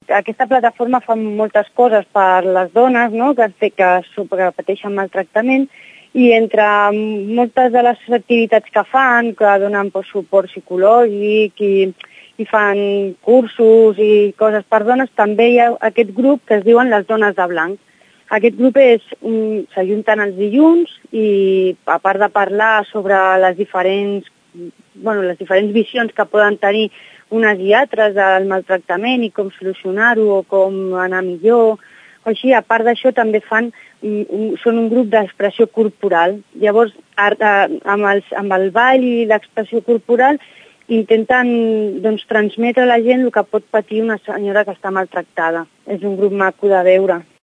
Aquesta plataforma fa moltes coses per les dones, no?, que pateixen maltractament, i entre moltes de les activitats que fan, que donen suport psicològic i fan cursos i coses per dones, també hi ha aquest grup que es diuen les dones de blanc. Aquest grup s'ajunten els dilluns i, a part de parlar sobre les diferents visions que poden tenir unes i altres del maltractament i com solucionar-ho o com anar millor, o així, a part d'això també són un grup d'expressió corporal. Llavors, amb el ball i l'expressió corporal intenten transmetre a la gent el que pot patir una senyora que està maltractada. És un grup maco de veure.